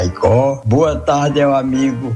Caicó. Boa tarde ao amigo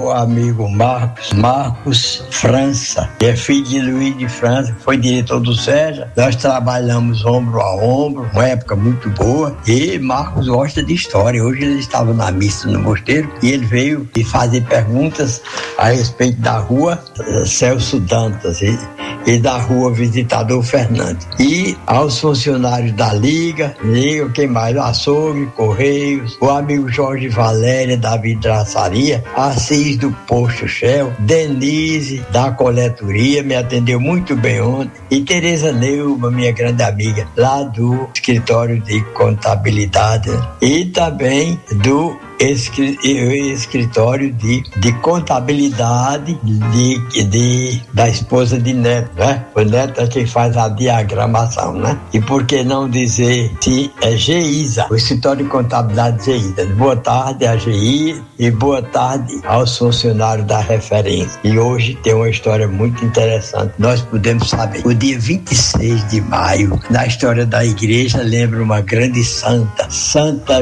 Marcos França, que é filho de Luiz de França, foi diretor do SEJA. Nós trabalhamos ombro a ombro, uma época muito boa, e Marcos gosta de história. Hoje ele estava na missa no mosteiro e ele veio e fazer perguntas a respeito da rua Celso Dantas e da rua Visitador Fernandes. E aos funcionários da Liga, quem mais? Açougue, Correios, o amigo Jorge Valéria da vidraçaria, Assis do Posto Shell, Denise da coletoria, me atendeu muito bem ontem, e Tereza Neuba, minha grande amiga, lá do escritório de contabilidade, e também do escritório de contabilidade da esposa de Neto, né? O Neto é quem faz a diagramação, né? E por que não dizer se é GISA, o escritório de contabilidade GISA. Boa tarde a GI e boa tarde aos funcionários da referência. E hoje tem uma história muito interessante. Nós podemos saber, o dia 26 de maio, na história da igreja, lembra uma grande santa, Santa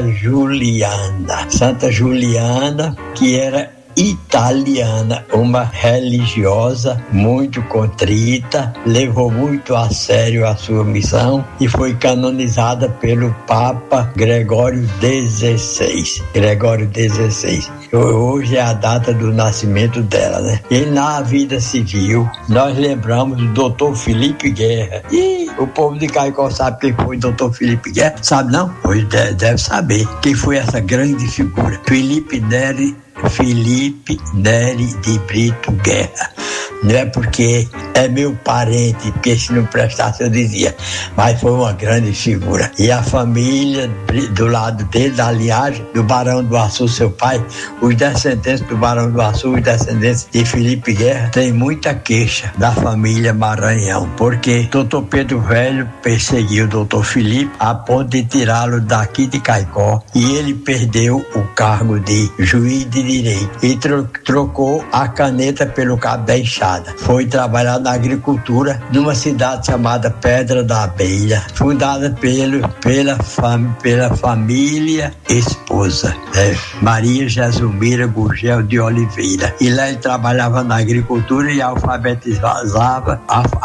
Juliana, que era italiana, uma religiosa muito contrita, levou muito a sério a sua missão e foi canonizada pelo Papa Gregório XVI. Hoje é a data do nascimento dela, né? E na vida civil, nós lembramos do Dr. Felipe Guerra. E o povo de Caicó sabe quem foi o Dr. Felipe Guerra? Sabe não? Pois deve saber quem foi essa grande figura. Felipe Neri de Brito Guerra. Não é porque é meu parente, porque se não prestasse eu dizia, mas foi uma grande figura. E a família do lado dele, da linhagem do Barão do Açu, seu pai, os descendentes do Barão do Açu, os descendentes de Felipe Guerra, tem muita queixa da família Maranhão, porque Dr. Pedro Velho perseguiu o Dr. Felipe a ponto de tirá-lo daqui de Caicó, e ele perdeu o cargo de juiz de direito e trocou a caneta pelo cabo da enxada. Foi trabalhar na agricultura numa cidade chamada Pedra da Abelha, fundada pela família esposa, Maria Jesumira Gurgel de Oliveira. E lá ele trabalhava na agricultura e alfabetizava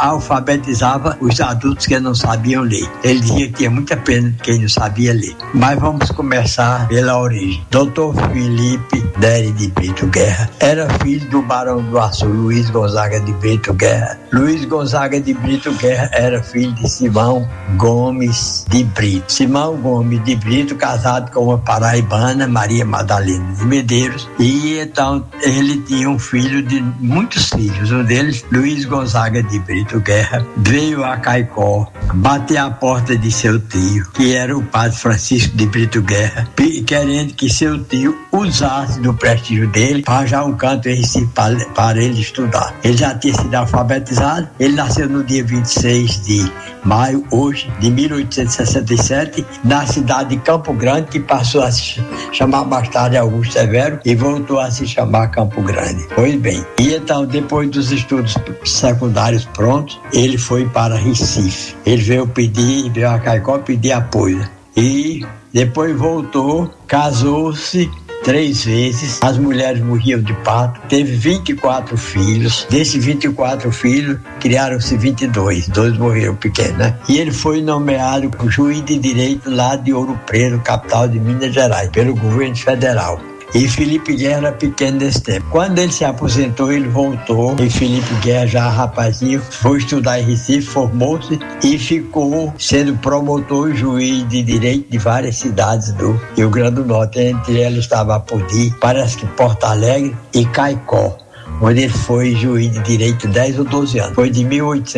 os adultos que não sabiam ler. Ele dizia que tinha muita pena de quem não sabia ler. Mas vamos começar pela origem. Dr. Felipe Neri de Brito Guerra era filho do Barão do Açu, Luiz Gonzaga de Brito Guerra. Luiz Gonzaga de Brito Guerra era filho de Simão Gomes de Brito. Simão Gomes de Brito, casado com uma paraibana, Maria Madalena de Medeiros, e então ele tinha muitos filhos. Um deles, Luiz Gonzaga de Brito Guerra, veio a Caicó, bateu a porta de seu tio, que era o padre Francisco de Brito Guerra, querendo que seu tio usasse do prestígio dele para arranjar um canto em Recife para ele estudar. Ele já tinha sido alfabetizado. Ele nasceu no dia 26 de maio, hoje, de 1867, na cidade de Campo Grande, que passou a se chamar mais tarde Augusto Severo e voltou a se chamar Campo Grande. Pois bem, e então, depois dos estudos secundários prontos, ele foi para Recife. Ele veio a Caicó pedir apoio. E depois voltou, casou-se 3 vezes, as mulheres morriam de parto, teve 24 filhos, desses 24 filhos, criaram-se 22, 2 morreram pequenos, né? E ele foi nomeado juiz de direito lá de Ouro Preto, capital de Minas Gerais, pelo governo federal. E Felipe Guerra era pequeno nesse tempo. Quando ele se aposentou, ele voltou, e Felipe Guerra, já rapazinho, foi estudar em Recife, formou-se e ficou sendo promotor e juiz de direito de várias cidades do Rio Grande do Norte. Entre elas estava Apodi, parece que Porto Alegre e Caicó, onde ele foi juiz de direito 10 ou 12 anos. Foi de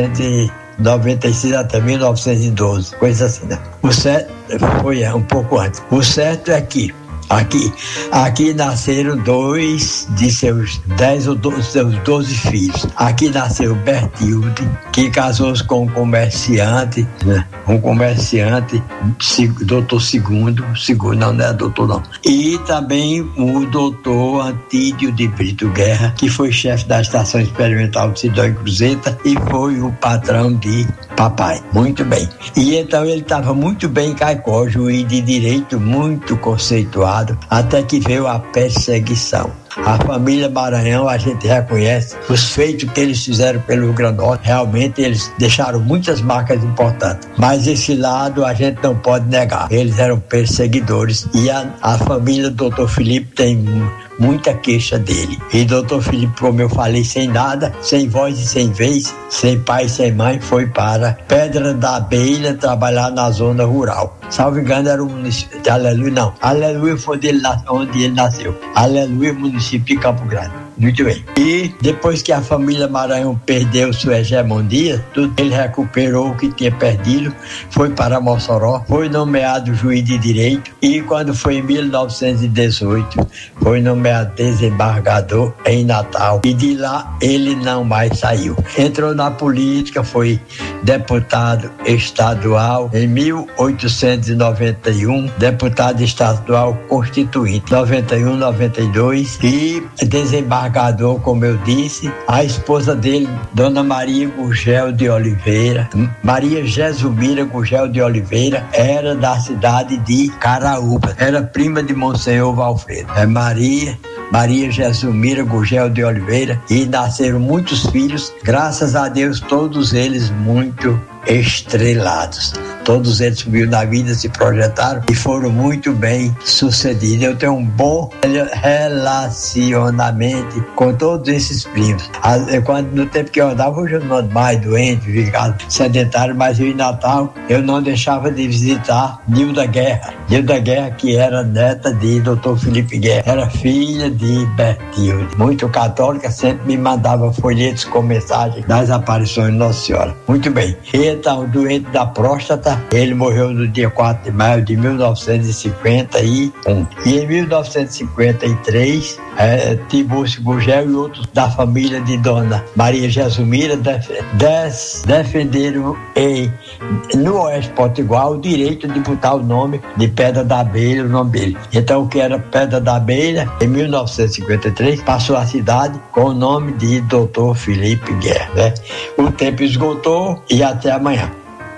1896 até 1912, coisa assim, né? O certo foi um pouco antes. O certo é que Aqui nasceram 2 de seus 10 ou 12 filhos. Aqui nasceu Bertilde, que casou-se com um comerciante, né? Doutor Segundo, não é doutor não. E também o doutor Antídio de Brito Guerra, que foi chefe da Estação Experimental de Sidónio Cruzeta e foi o patrão de papai, muito bem. E então ele estava muito bem em Caicó, juiz de direito muito conceituado, até que veio a perseguição. A família Maranhão, a gente reconhece os feitos que eles fizeram pelo Rio Grande do Norte. Realmente eles deixaram muitas marcas importantes, mas esse lado a gente não pode negar. Eles eram perseguidores e a família do Dr. Felipe tem muita queixa dele. E Dr. Felipe, como eu falei, sem nada, sem voz e sem vez, sem pai e sem mãe, foi para Pedra da Abelha trabalhar na zona rural. Salvo engano, era o município de Aleluia, não. Aleluia foi onde ele nasceu. Aleluia, município de Campo Grande. Muito bem. E depois que a família Maranhão perdeu sua hegemonia, ele recuperou o que tinha perdido, foi para Mossoró, foi nomeado juiz de direito e quando foi em 1918, foi nomeado desembargador em Natal e de lá ele não mais saiu. Entrou na política, foi deputado estadual em 1891, deputado estadual constituinte, 91, 92 e desembargador, como eu disse. A esposa dele, Dona Maria Gurgel de Oliveira, Maria Jesumira Gurgel de Oliveira, era da cidade de Caraúba, era prima de Monsenhor Valfredo. Maria Jesumira Gurgel de Oliveira, e nasceram muitos filhos, graças a Deus, todos eles muito estrelados. Todos eles subiram na vida, se projetaram e foram muito bem sucedidos. Eu tenho um bom relacionamento com todos esses primos. No tempo que eu andava, hoje eu não ando mais doente, ficado sedentário, mas eu em Natal, eu não deixava de visitar Nilda Guerra. Nilda Guerra, que era neta de Dr. Felipe Guerra, era filha de Bertilde, muito católica, sempre me mandava folhetos com mensagem das aparições de Nossa Senhora. Muito bem. Então, doente da próstata, ele morreu no dia 4 de maio de 1951. E em 1953, Tibúrcio Gurgel e outros da família de Dona Maria Jesumira defenderam no Oeste Potiguar o direito de botar o nome de Pedra da Abelha, o nome dele. Então, o que era Pedra da Abelha, em 1953, passou a cidade com o nome de Dr. Felipe Guerra, né? O tempo esgotou e até amanhã.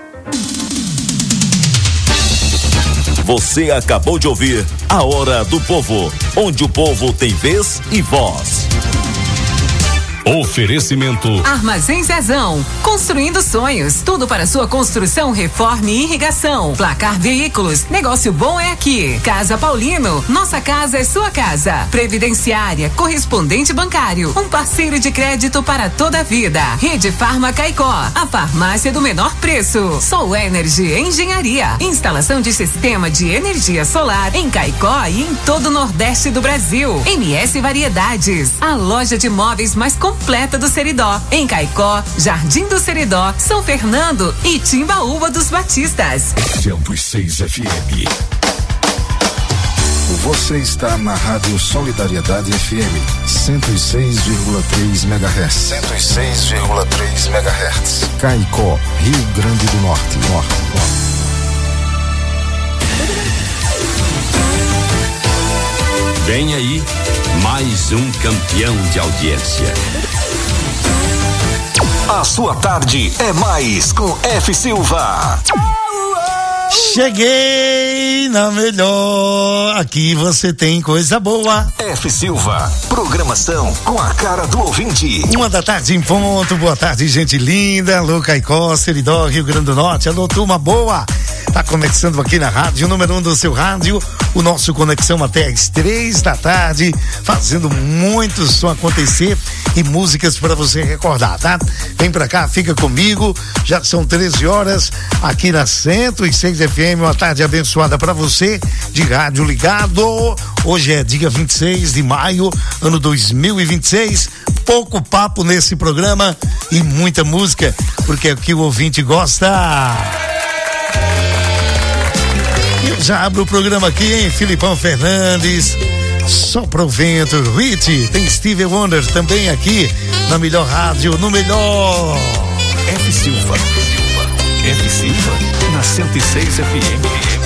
Você acabou de ouvir A Hora do Povo, onde o povo tem vez e voz. Oferecimento Armazém Zezão, construindo sonhos, tudo para sua construção, reforma e irrigação. Placar Veículos, negócio bom é aqui. Casa Paulino, nossa casa é sua casa. Previdenciária, correspondente bancário, um parceiro de crédito para toda a vida. Rede Farma Caicó, a farmácia do menor preço. Sol Energy Engenharia, instalação de sistema de energia solar em Caicó e em todo o Nordeste do Brasil. MS Variedades, a loja de móveis mais completa do Seridó, em Caicó, Jardim do Seridó, São Fernando e Timbaúba dos Batistas. 106 FM. Você está na Rádio Solidariedade FM 106,3 MHz. 106,3 MHz. Caicó, Rio Grande do Norte. Vem aí mais um campeão de audiência. A sua tarde é mais com F. Silva. Cheguei na melhor, aqui você tem coisa boa. F. Silva, programação com a cara do ouvinte. 1h em ponto, boa tarde, gente linda. Alô, Caicó, Seridó, Rio Grande do Norte. Alô, turma boa. Tá começando aqui na rádio, número 1 do seu rádio, o nosso Conexão até às 3 da tarde, fazendo muito som acontecer e músicas para você recordar, tá? Vem pra cá, fica comigo, já são 13 horas aqui na 106 FM, uma tarde abençoada para você, de rádio ligado. Hoje é dia 26 de maio, ano 2026, pouco papo nesse programa e muita música, porque é o que o ouvinte gosta. Eu já abro o programa aqui, hein? Filipão Fernandes, Sopra o Vento, Hit, tem Stevie Wonder também aqui na melhor rádio, no melhor. F. Silva, na 106 FM.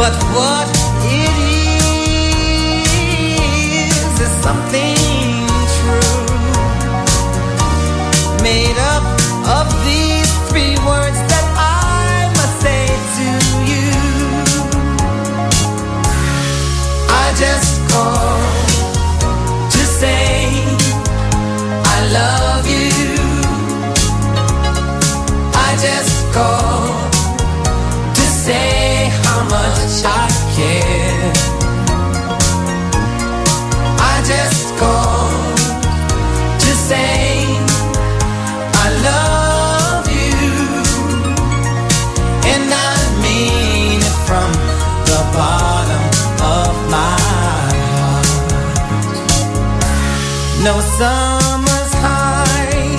but what it is something true, made up of these three words that I must say to you. I just called to say I love you. I just called to say how much I care. I just called to say I love you, and I mean it from the bottom of my heart. No summer's high,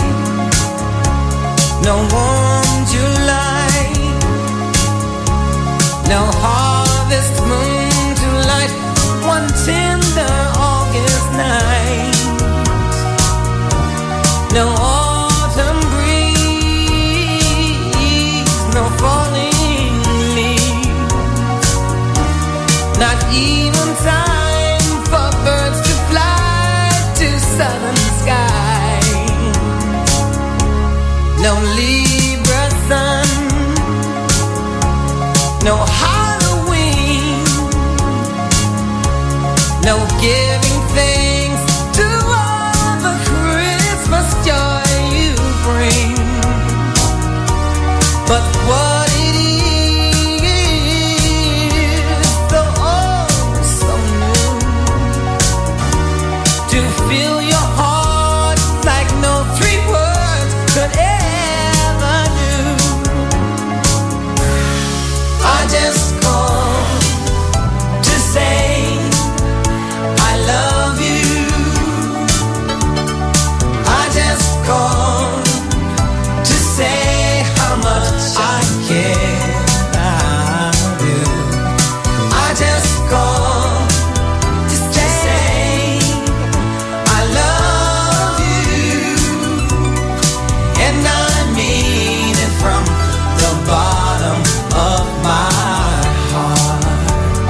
no warm July, no harvest moon to light one tender August night, no autumn breeze, no falling leaves, not even time for birds to fly to southern skies, no Libra sun, no Halloween, no giving thanks to all the Christmas joy you bring. But what it is, so oh so new, to fill your heart like no three words could ever do. I just called to say I love you. I just called to say how much I care about you. I just called to say I love you, and I mean it from the bottom of my heart.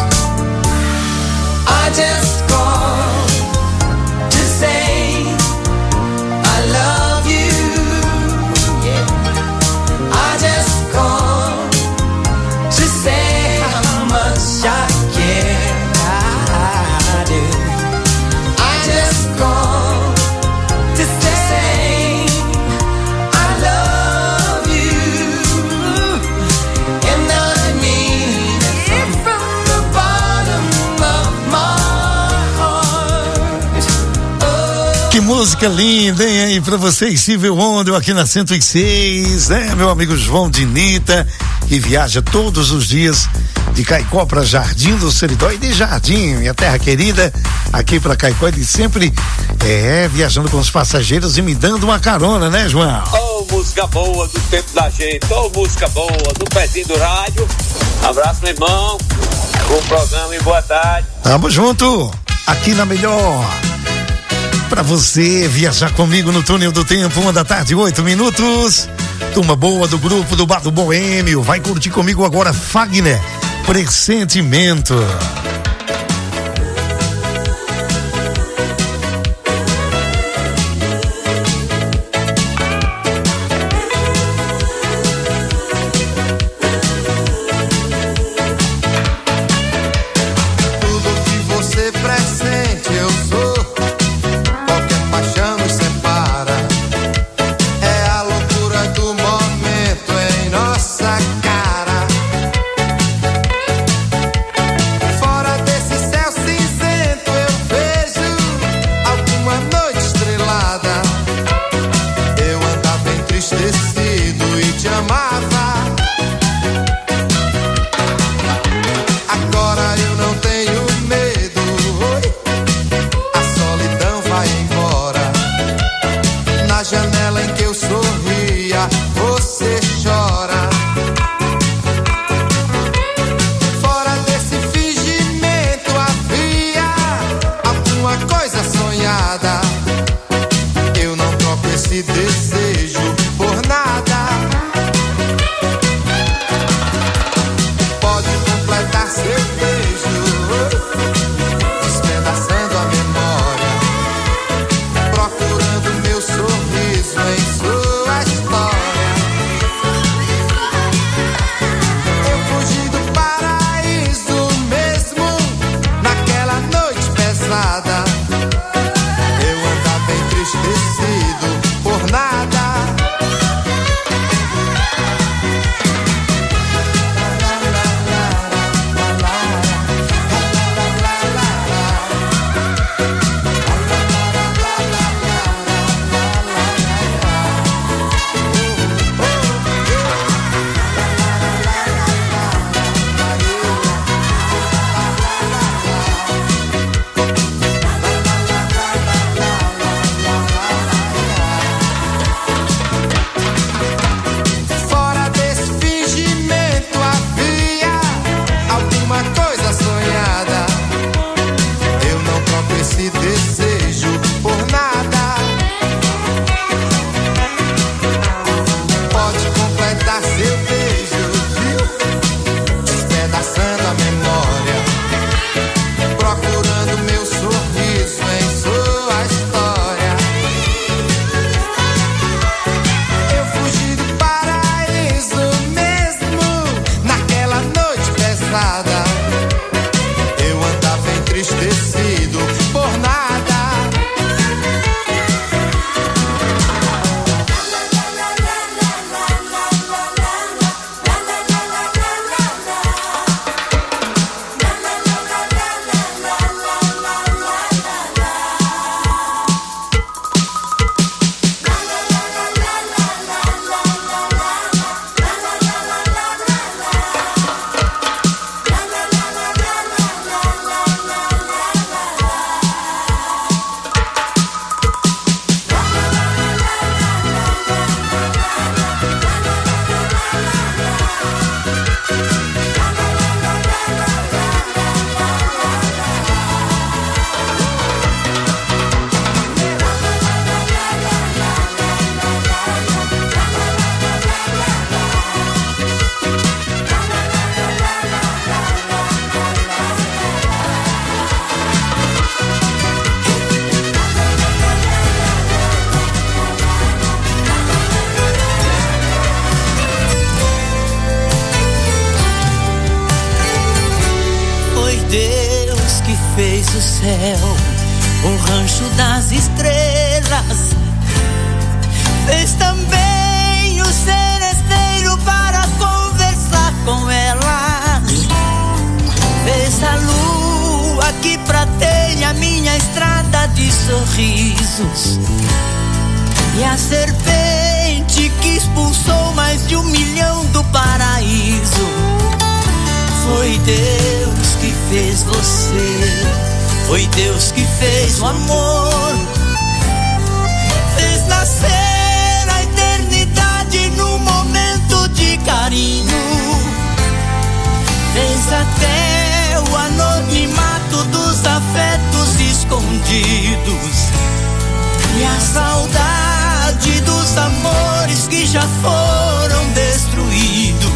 I just called to say I love you. Yeah. I just called to say how much I care. I do. I just called to say I love you, and I mean it from the bottom of my heart. Oh. Que música linda, hein? Aí pra vocês, Silvio Wonder aqui na 106, né? Meu amigo João Dinita, que viaja todos os dias de Caicó pra Jardim do Seridó e de Jardim, minha terra querida, aqui pra Caicó, ele sempre viajando com os passageiros e me dando uma carona, né, João? Ô, música boa do tempo da gente, ô, música boa do pezinho do rádio. Abraço, meu irmão, bom programa e boa tarde. Tamo junto, aqui na melhor. Pra você viajar comigo no túnel do tempo, 1h08. Turma boa do grupo do Bar do Boêmio. Vai curtir comigo agora, Fagner, Pressentimento. Tudo que você pressente eu sou. Qualquer paixão nos separa. É a loucura do momento em nossa cara. Fora desse céu cinzento eu vejo alguma noite estrelada. Eu andava entristecido e te amava. Agora eu não tenho medo. Oi. Deus que fez o céu, o rancho das estrelas. Fez também o seresteiro para conversar com ela. Fez a lua que prateia minha estrada de sorrisos. E a serpente que expulsou mais de 1 milhão do paraíso. Foi Deus que fez você, foi Deus que fez o amor. Fez nascer a eternidade num momento de carinho. Fez até o anonimato dos afetos escondidos. E a saudade dos amores que já foram destruídos.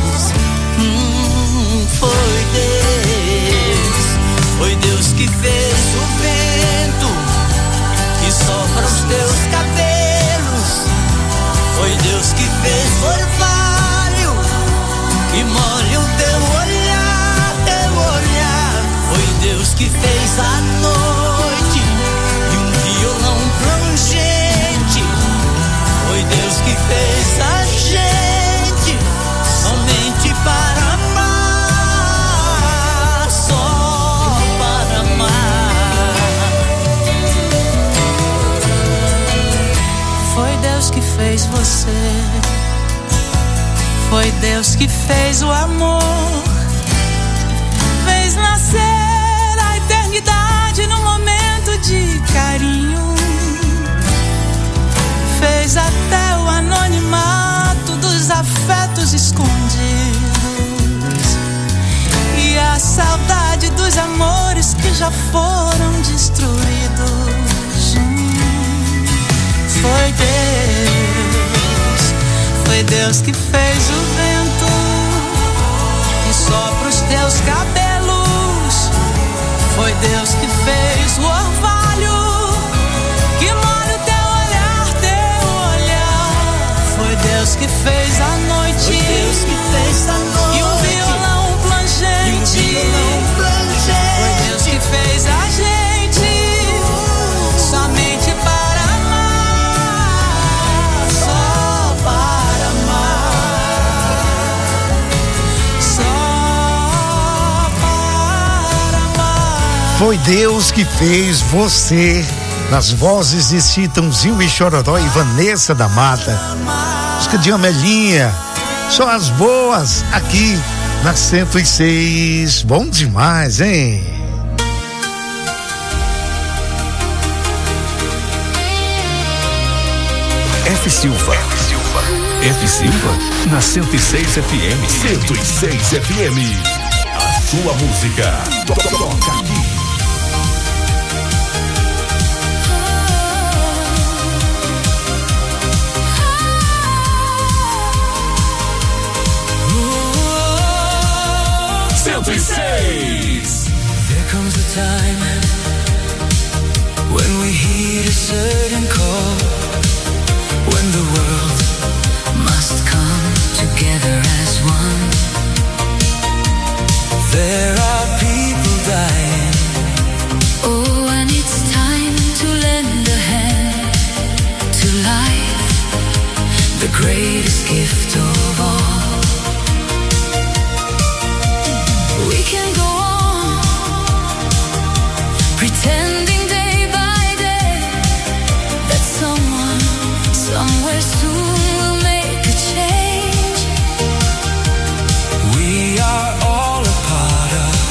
Foi Deus que fez o vento que sopra os teus cabelos. Foi Deus que fez o orvalho que molha o teu olhar, teu olhar. Foi Deus que fez a noite e um violão plangente. Foi Deus que fez a gente somente para que fez você, foi Deus que fez o amor. Fez nascer a eternidade num momento de carinho. Fez até o anonimato dos afetos escondidos. E a saudade dos amores que já foram destruídos. Foi Deus que fez o vento que sopra os teus cabelos. Foi Deus que fez o orvalho que molha o teu olhar, teu olhar. Foi Deus que fez a noite, foi Deus que fez a noite e um violão plangente. Foi Deus que fez a gente somente para Foi Deus que fez você, nas vozes de Chitãozinho e Chororó e Vanessa da Mata. Música de Amelinha, só as boas aqui na 106. Bom demais, hein? F. Silva. F. Silva, na 106 FM. 106 FM. A sua música toca aqui. There comes a time when we heed a certain call, when the world must come together as one. There are people dying. Oh, and it's time to lend a hand to life, the greatest gift of all. We can go on pretending day by day that someone somewhere soon will make a change. We are all a part of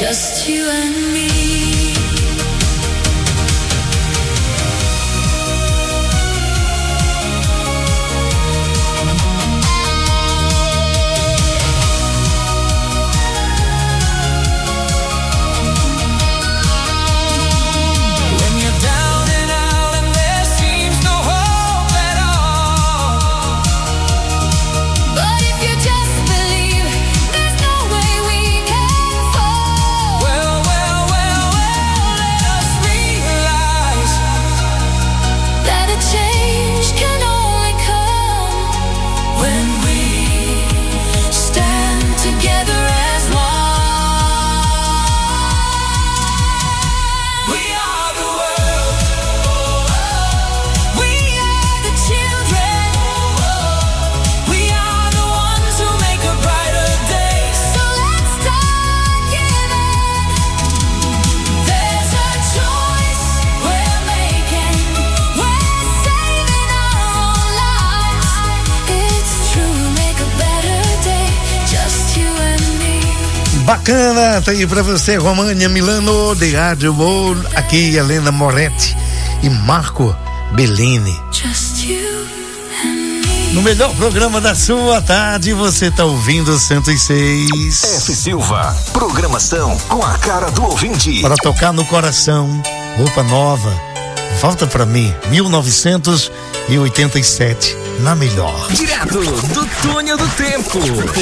just you and me. Bacana, tá aí pra você, România Milano, de Rádio Bowl, aqui Helena Moretti e Marco Bellini. No melhor programa da sua tarde, você tá ouvindo 106. F. Silva, programação com a cara do ouvinte. Para tocar no coração, roupa nova, volta pra mim, 1987, na melhor. Direto do túnel do tempo.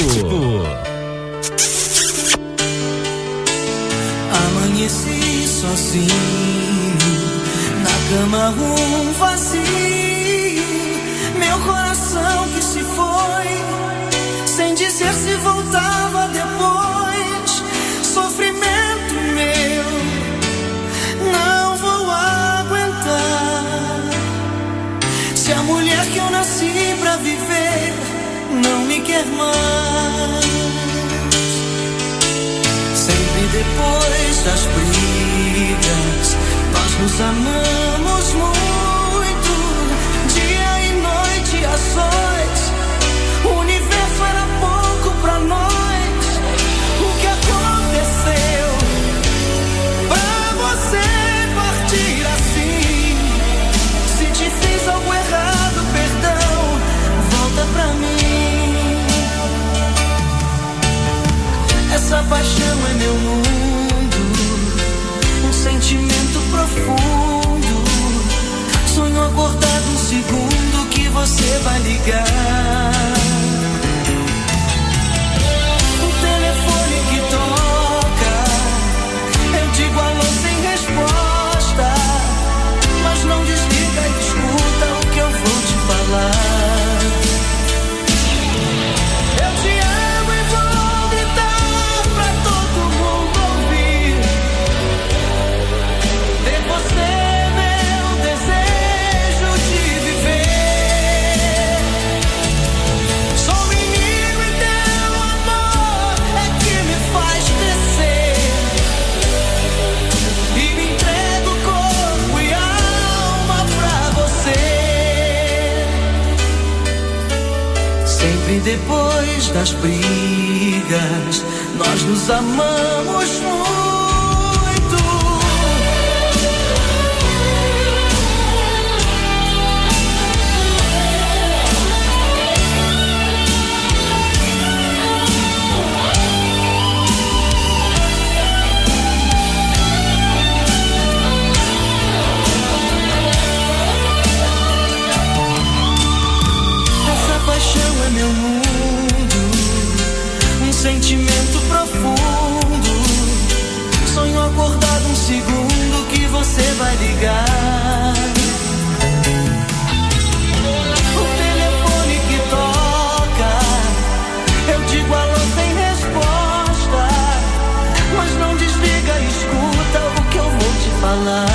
Amanheci sozinho, na cama vazio, meu coração que se foi, sem dizer se voltava depois, sofrimento meu, não vou aguentar, se a mulher que eu nasci pra viver, não me quer mais. Sempre depois das brigas, nós nos amamos muito, dia e noite a sós, o universo era pouco pra nós. O que aconteceu pra você partir assim? Se te fiz algo errado, perdão, volta pra mim. Essa paixão é meu mundo, um sentimento profundo. Sonho acordado um segundo que você vai ligar. O telefone que toca, eu digo alô sem resposta, mas não desliga e escuta o que eu vou te falar. Depois das brigas, nós nos amamos muito. Essa paixão é meu mundo, sentimento profundo. Sonho acordado um segundo que você vai ligar. O telefone que toca, eu digo alô sem resposta, mas não desliga e escuta o que eu vou te falar.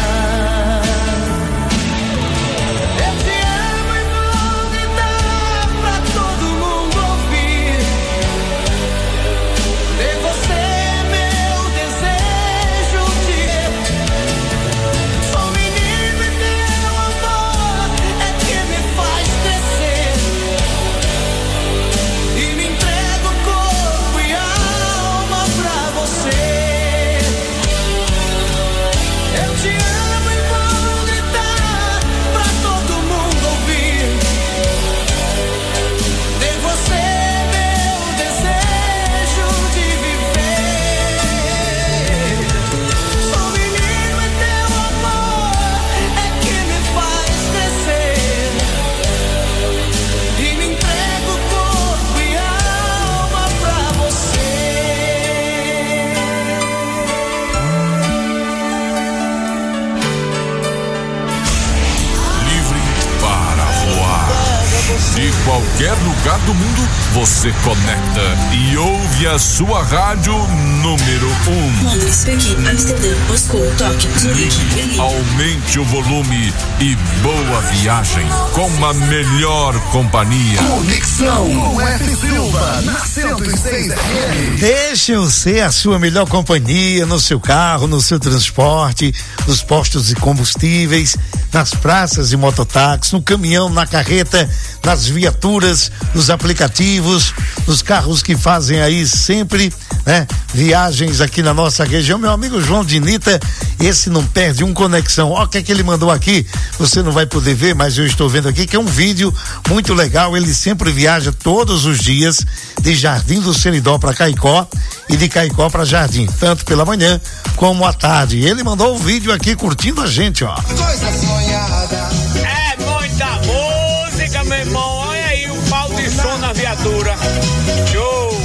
Sempre depois qualquer lugar do mundo, você conecta e ouve a sua rádio número 1. Londres, Pequim, Amsterdã, Moscou, Tóquio, Zurique. Aumente o volume e boa viagem com a melhor companhia. Conexão com F. Silva, na 106 FM. Deixa eu ser a sua melhor companhia no seu carro, no seu transporte, nos postos de combustíveis, nas praças de mototáxi, no caminhão, na carreta, nas viaturas, nos aplicativos, nos carros que fazem aí sempre, né, viagens aqui na nossa região. Meu amigo João Dinita, esse não perde um conexão. Ó, o que é que ele mandou aqui? Você não vai poder ver, mas eu estou vendo aqui que é um vídeo muito legal. Ele sempre viaja todos os dias de Jardim do Seridó para Caicó e de Caicó para Jardim, tanto pela manhã como à tarde. Ele mandou o vídeo aqui curtindo a gente, ó. Coisa sonhada. É muita música, meu irmão. Olha aí o pau de som na viatura. Show!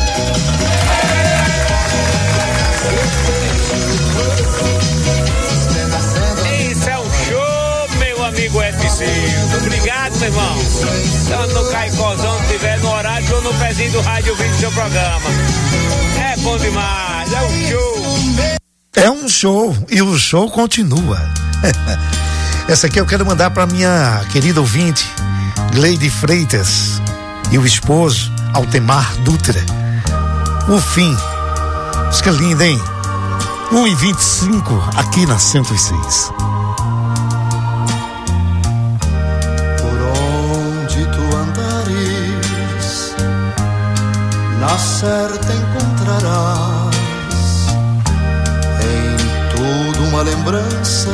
Isso é um show, meu amigo FC. Obrigado, meu irmão. Tanto no Caicózão, se tiver no horário ou no pezinho do rádio ouvindo seu programa. É bom demais, é um show. É um show e o show continua. Essa aqui eu quero mandar para minha querida ouvinte, Gleide Freitas, e o esposo, Altemar Dutra. O fim. Música linda, hein? 1h25 aqui na 106. Por onde tu andares, na certa encontrarás em tudo uma lembrança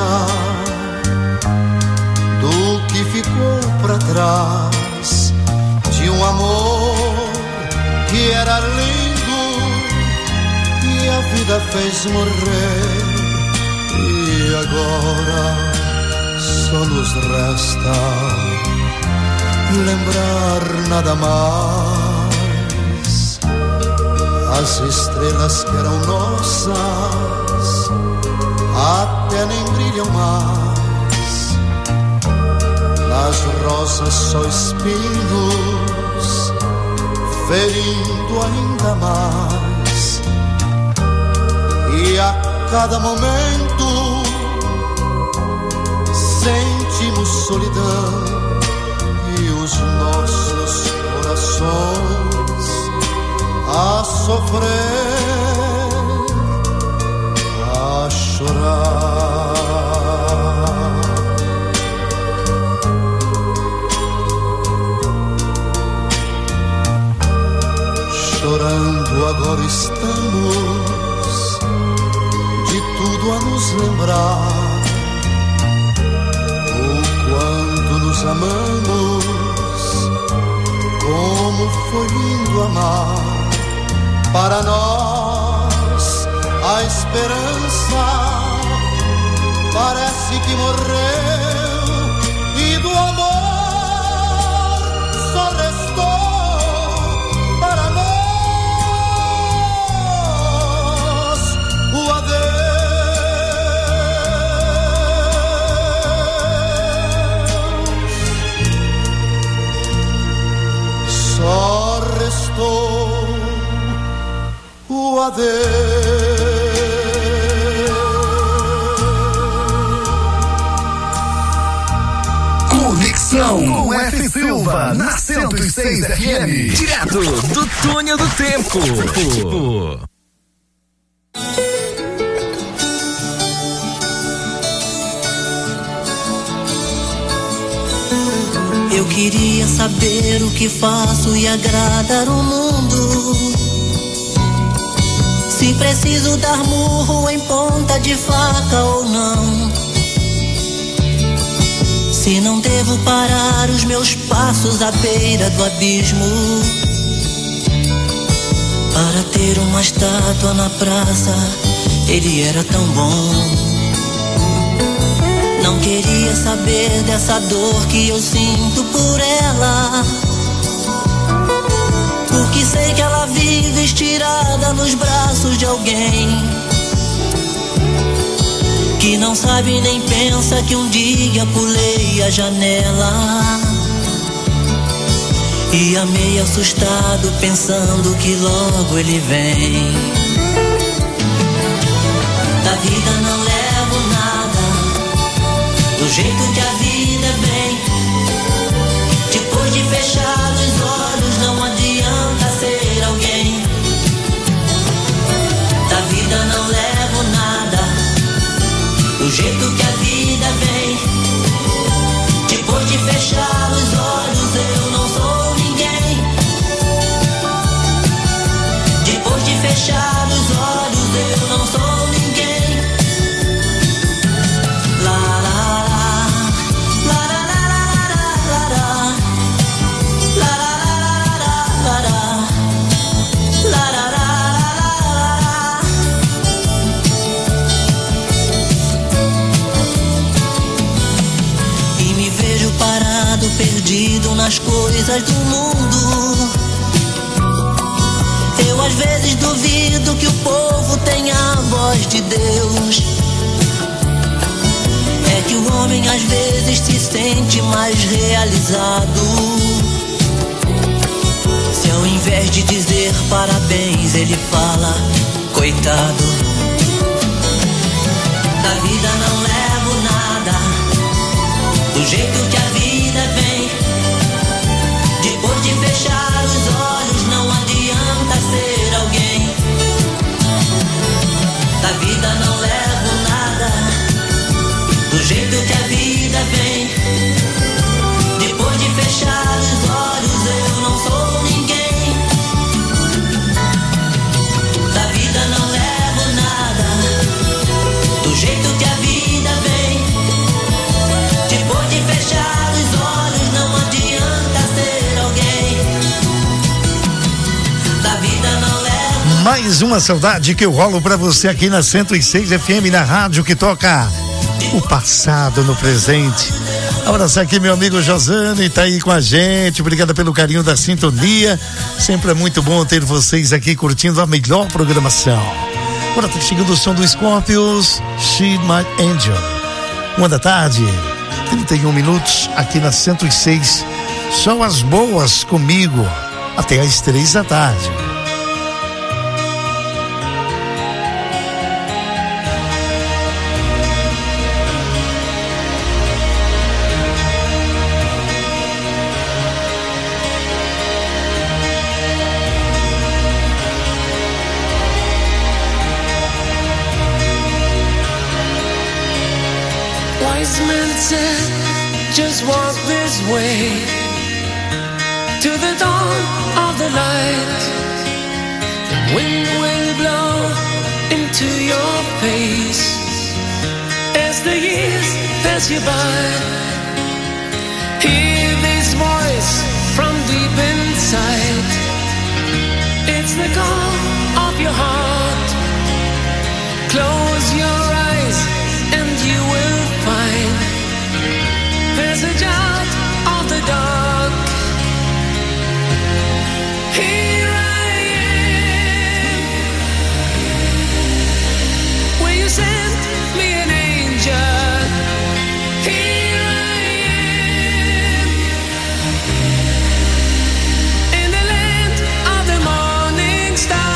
do que ficou pra trás, de um amor que era lindo e a vida fez morrer, e agora só nos resta lembrar nada mais. As estrelas que eram nossas até nem brilham mais, nas rosas só espinhos, ferindo ainda mais. E a cada momento sentimos solidão, e os nossos corações a sofrer, a chorar. Chorando agora estamos, de tudo a nos lembrar, o quanto nos amamos, como foi lindo amar. Para nós a esperança parece que morreu, e do amor só restou para nós o adeus. Só restou o adeus. Conexão com F. Silva, na 106 FM. Direto do túnel do tempo. Eu queria saber o que faço e agradar o mundo. Se preciso dar murro em ponta de faca ou não. Se não devo parar os meus passos à beira do abismo. Para ter uma estátua na praça, ele era tão bom. Não queria saber dessa dor que eu sinto por ela, porque sei que ela vive estirada nos braços de alguém que não sabe nem pensa que um dia pulei a janela Ia meio assustado pensando que logo ele vem. Da vida não levo nada, do jeito que a vida vem. Depois de fechar os olhos não adianta ser alguém. Da vida não levo nada, do jeito que a vida vem. Depois de fechar os olhos eu não sou ninguém. Depois de fechar os olhos eu não sou ninguém. La la la la la la la la la. E me vejo parado, perdido nas coisas do mundo. Eu às vezes duvido que o povo tenha a voz de Deus. É que o homem às vezes se sente mais realizado, se ao invés de dizer parabéns ele fala coitado. Da vida não levo nada, do jeito que a vida vem. Depois de fechar os olhos não adianta ser alguém. Da vida não levo nada, do jeito que a vida vem. Depois de fechar os olhos eu não sou ninguém. Da vida não levo nada, do jeito que a vida vem. Depois de fechar os olhos não adianta ser alguém. Da vida não levo. Mais uma saudade que eu rolo pra você aqui na 106 FM, na rádio que toca o passado no presente. Abraçar aqui meu amigo Josane, tá aí com a gente, obrigada pelo carinho da sintonia, sempre é muito bom ter vocês aqui curtindo a melhor programação. Agora tá chegando o som do Scorpions, She My Angel. 1h, 31 minutos aqui na 106, só as boas comigo, até às 3h. Just walk this way to the dawn of the light. The wind will blow into your face as the years pass you by. Hear this voice from deep inside. It's the call of your heart. Close your eyes and you will find there's a child of the dark. Here I am. Will you send me an angel? Here I am. In the land of the morning star.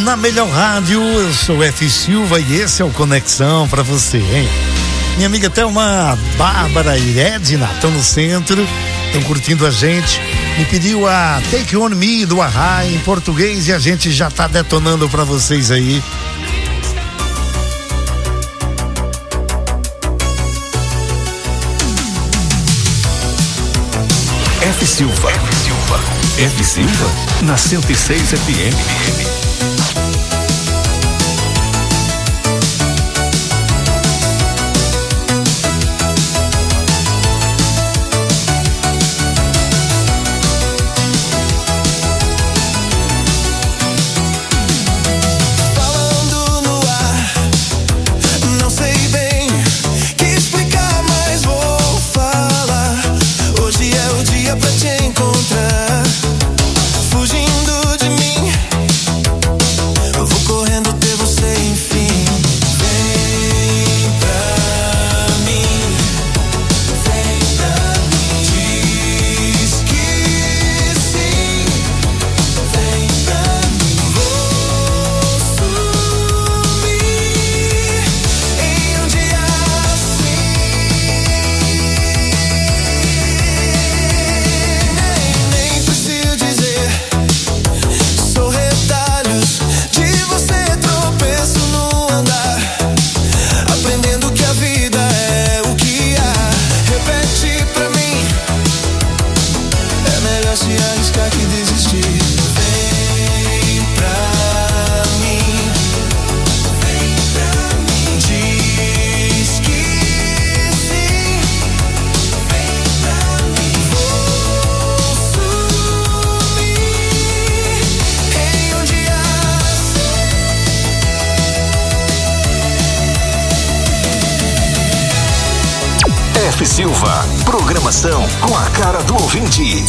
na melhor rádio. Eu sou F. Silva e esse é o Conexão pra você, hein? Minha amiga Thelma, Bárbara e Edna estão no centro, estão curtindo a gente. Me pediu a Take On Me do Ahá em português e a gente já tá detonando pra vocês aí. F. Silva. F. Silva na 106 FM. F. Silva, programação com a cara do ouvinte.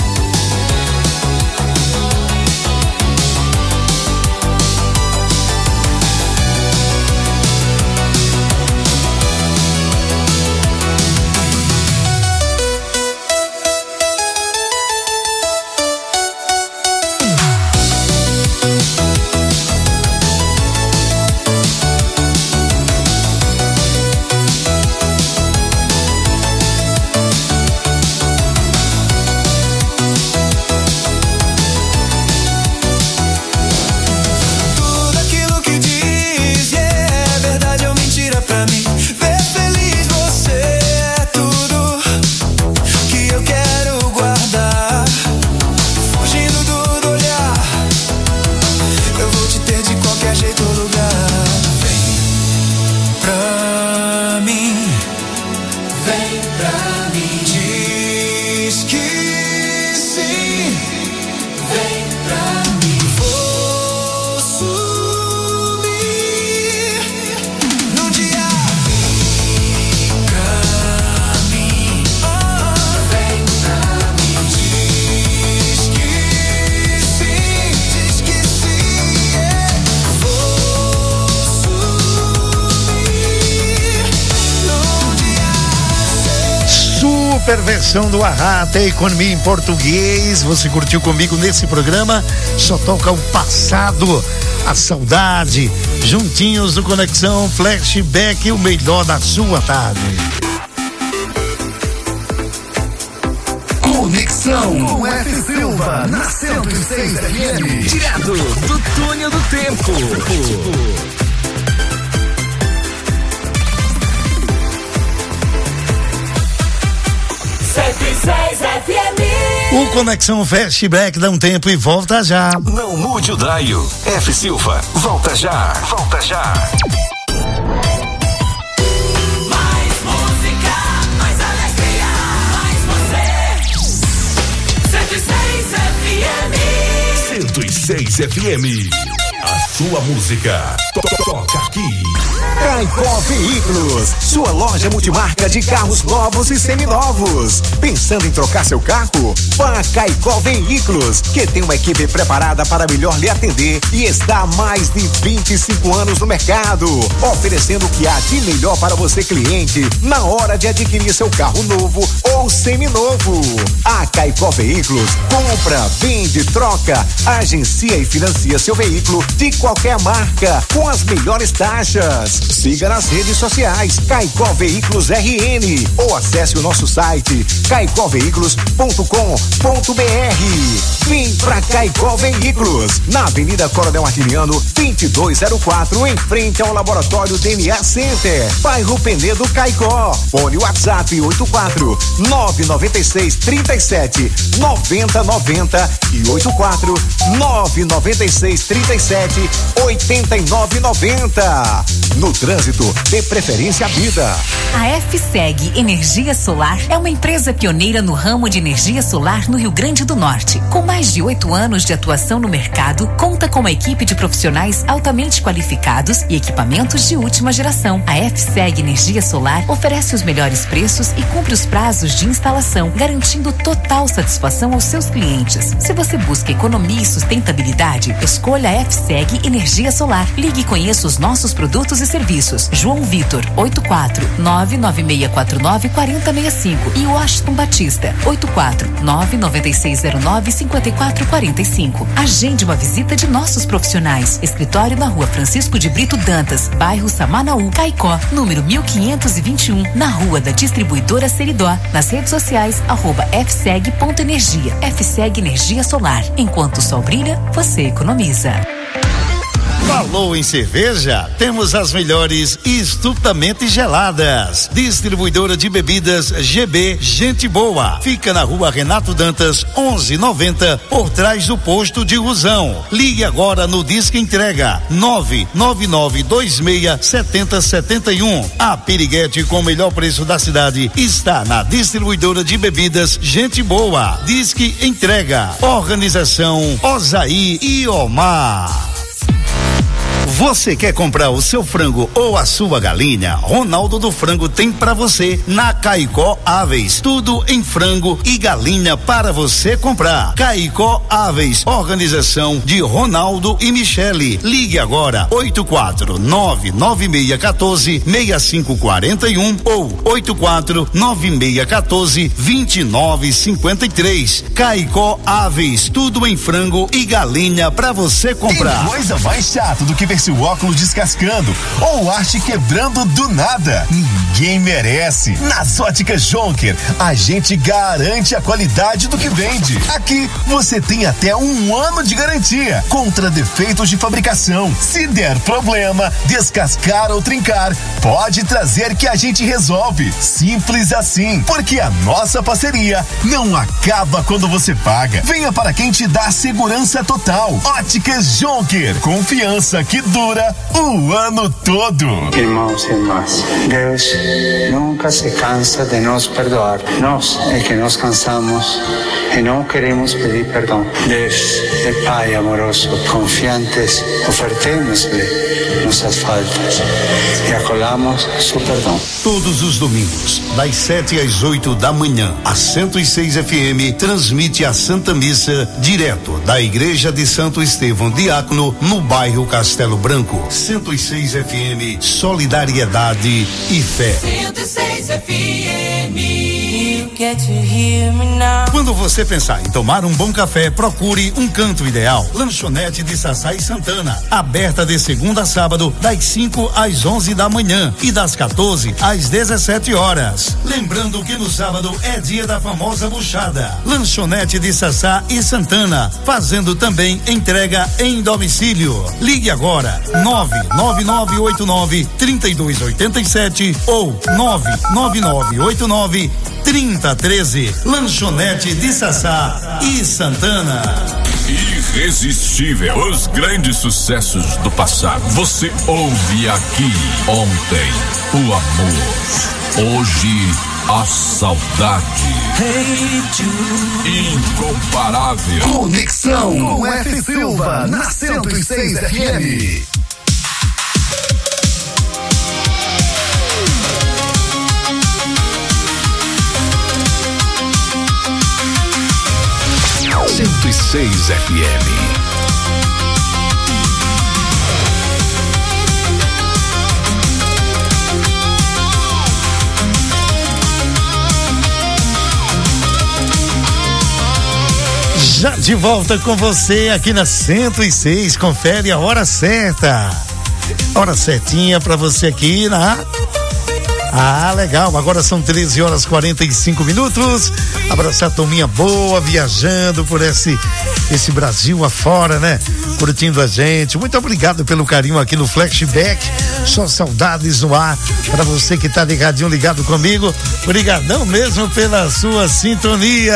Super versão do Ahá, Take On Me em português. Você curtiu comigo nesse programa? Só toca o passado, a saudade. Juntinhos no Conexão Flashback, o melhor da sua tarde. Conexão com F. Silva na 106 FM. Direto do túnel do tempo. 106 FM. O Conexão Flashback dá um tempo e volta já. Não mude o dial. F. Silva, volta já. Volta já. Mais música, mais alegria, mais você. 106 FM. 106 FM. A sua música toca aqui. Caicó Veículos, sua loja multimarca de carros novos e seminovos. Pensando em trocar seu carro? Vá a Caicó Veículos, que tem uma equipe preparada para melhor lhe atender e está há mais de 25 anos no mercado, oferecendo o que há de melhor para você, cliente, na hora de adquirir seu carro novo ou seminovo. A A Caicó Veículos compra, vende, troca, agencia e financia seu veículo de qualquer marca com as melhores taxas. Siga nas redes sociais Caicó Veículos RN ou acesse o nosso site caicoveículos.com.br. Vem pra Caicó Veículos, na Avenida Coronel Martiniano 2204, em frente ao Laboratório DNA Center, bairro Penedo, Caicó. Fone WhatsApp 84 996 37 90 90 e 84 996 37 89 90. No trânsito, dê preferência à vida. A FSEG Energia Solar é uma empresa pioneira no ramo de energia solar no Rio Grande do Norte. Com mais de 8 anos de atuação no mercado, conta com uma equipe de profissionais altamente qualificados e equipamentos de última geração. A FSEG Energia Solar oferece os melhores preços e cumpre os prazos de instalação, garantindo total satisfação aos seus clientes. Se você busca economia e sustentabilidade, escolha a FSEG Energia Solar. Ligue e conheça os nossos produtos e serviços. João Vitor, 84996494065 e Washington Batista, 84996095445. Agende uma visita de nossos profissionais. Escritório na Rua Francisco de Brito Dantas, bairro Samanaú, Caicó, número 1521, na Rua da Distribuidora Seridó. Nas redes sociais, @fseg.energia. FSEG Energia Solar. Enquanto o sol brilha, você economiza. Falou em cerveja? Temos as melhores estupidamente geladas. Distribuidora de bebidas GB Gente Boa. Fica na Rua Renato Dantas, 1190, por trás do posto de Rusão. Ligue agora no Disque Entrega 999267071. A piriguete com o melhor preço da cidade está na Distribuidora de bebidas Gente Boa. Disque Entrega. Organização Osaí e Omar. Você quer comprar o seu frango ou a sua galinha? Ronaldo do Frango tem para você na Caicó Aves. Tudo em frango e galinha para você comprar. Caicó Aves, organização de Ronaldo e Michele. Ligue agora 84996146541 ou 84996142953. Caicó Aves, tudo em frango e galinha para você comprar. Tem coisa mais chata do que ver seu óculos descascando ou haste quebrando do nada. Ninguém merece. Nas Óticas Jonker, a gente garante a qualidade do que vende. Aqui você tem até 1 ano de garantia contra defeitos de fabricação. Se der problema, descascar ou trincar, pode trazer que a gente resolve. Simples assim, porque a nossa parceria não acaba quando você paga. Venha para quem te dá segurança total. Óticas Jonker, confiança que dura o ano todo. Irmãos e irmãs, Deus nunca se cansa de nos perdoar. Nós é que nos cansamos e não queremos pedir perdão. Deus é Pai amoroso, confiantes, ofertemos-lhe nossas faltas e acolhamos seu perdão. Todos os domingos, das 7 às 8 da manhã, a 106 FM transmite a Santa Missa direto da Igreja de Santo Estevão Diácono, no bairro Castelo Branco. 106 FM, solidariedade e fé. 106 FM. Quando você pensar em tomar um bom café, procure um canto ideal. Lanchonete de Sassá e Santana, aberta de segunda a sábado, das 5 às 11 da manhã e das 14 às 17 horas. Lembrando que no sábado é dia da famosa buchada. Lanchonete de Sassá e Santana, fazendo também entrega em domicílio. Ligue agora 99989-3287 ou 99989-3013. Lanchonete de Sassá e Santana. Irresistível. Os grandes sucessos do passado. Você ouve aqui. Ontem, o amor. Hoje, a saudade. Incomparável. Conexão com F. Silva na 106 FM. FM. Já de volta com você aqui na 106. Confere a hora certa. Hora certinha pra você aqui na... Ah, legal. Agora são 13h45. Abraçar a turminha boa, viajando por esse Brasil afora, né? Curtindo a gente. Muito obrigado pelo carinho aqui no Flashback. Só saudades no ar. Pra você que tá ligadinho, ligado comigo. Obrigadão mesmo pela sua sintonia.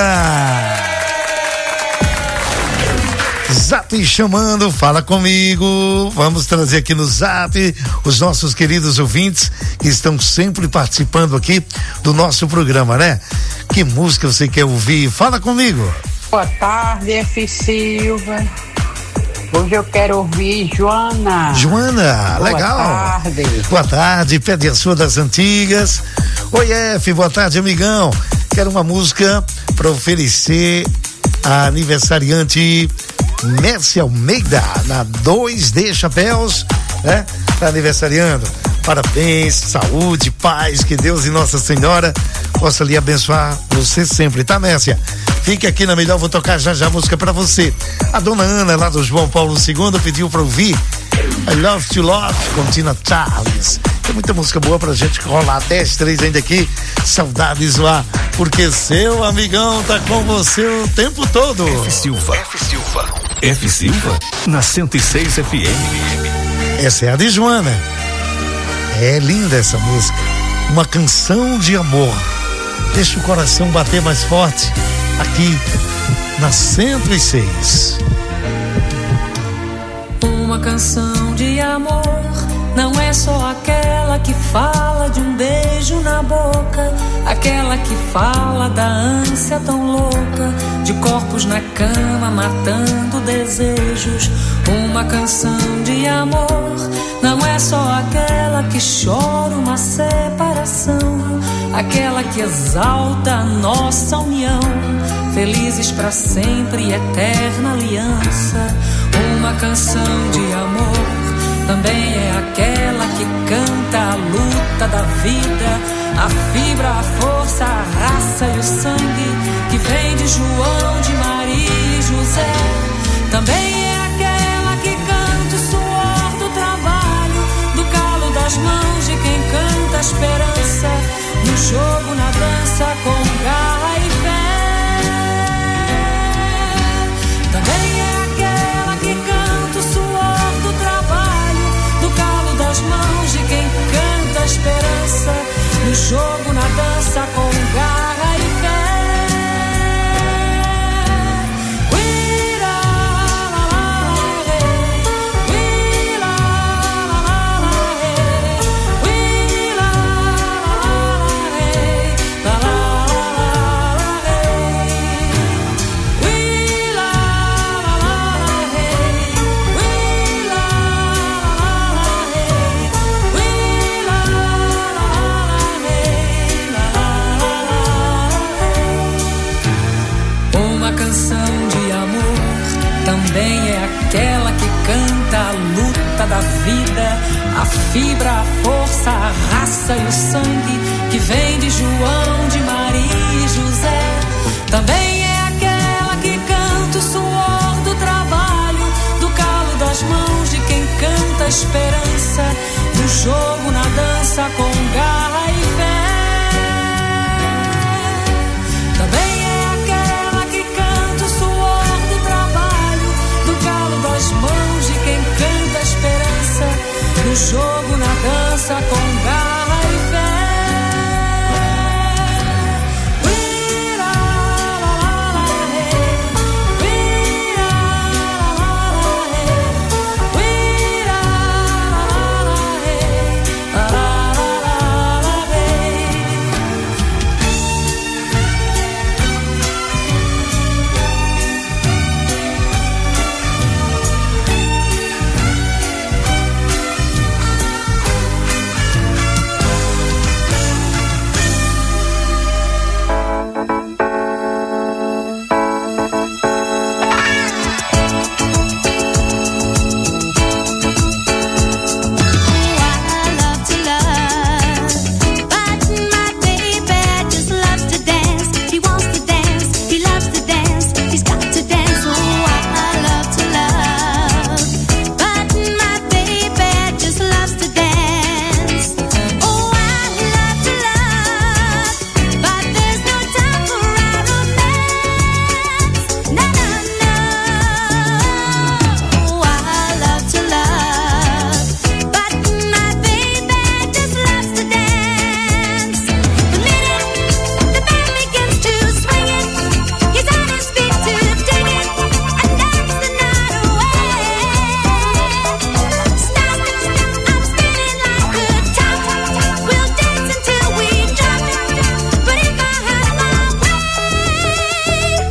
Zap chamando, fala comigo. Vamos trazer aqui no Zap os nossos queridos ouvintes que estão sempre participando aqui do nosso programa, né? Que música você quer ouvir? Fala comigo. Boa tarde, F. Silva. Hoje eu quero ouvir Joana. Joana, legal. Boa tarde. Boa tarde, pede a sua das antigas. Oi, F, boa tarde, amigão. Quero uma música para oferecer a aniversariante Mércia Almeida, na 2D Chapéus, né? Tá aniversariando. Parabéns, saúde, paz, que Deus e Nossa Senhora possa lhe abençoar você sempre, tá, Mércia? Fique aqui na melhor, vou tocar já a música pra você. A dona Ana, lá do João Paulo II, pediu pra ouvir I Love to Love, com Tina Charles. Tem muita música boa pra gente rolar até as 3 ainda aqui. Saudades lá, porque seu amigão tá com você o tempo todo. F Silva. F Silva, na 106 FM. Essa é a de Joana. É linda essa música. Uma canção de amor. Deixa o coração bater mais forte. Aqui na 106. Uma canção de amor não é só aquela que fala de um beijo na boca, aquela que fala da ânsia tão louca de corpos na cama matando desejos. Uma canção de amor não é só aquela que chora uma separação, aquela que exalta a nossa união, felizes pra sempre e eterna aliança. Uma canção de amor também é aquela que canta a luta da vida, a fibra, a força, a raça e o sangue que vem de João, de Maria e José. Também é aquela que canta o suor do trabalho, do calo das mãos de quem canta a esperança, no jogo, na dança, com garra e fé. Também é aquela que canta o suor do trabalho, do calo das mãos de quem canta a esperança, no jogo, na dança, com garra e fé. Aquela que canta a luta da vida, a fibra, a força, a raça e o sangue que vem de João, de Maria e José. Também é aquela que canta o suor do trabalho, do calo das mãos de quem canta a esperança, no jogo, na dança, com garra e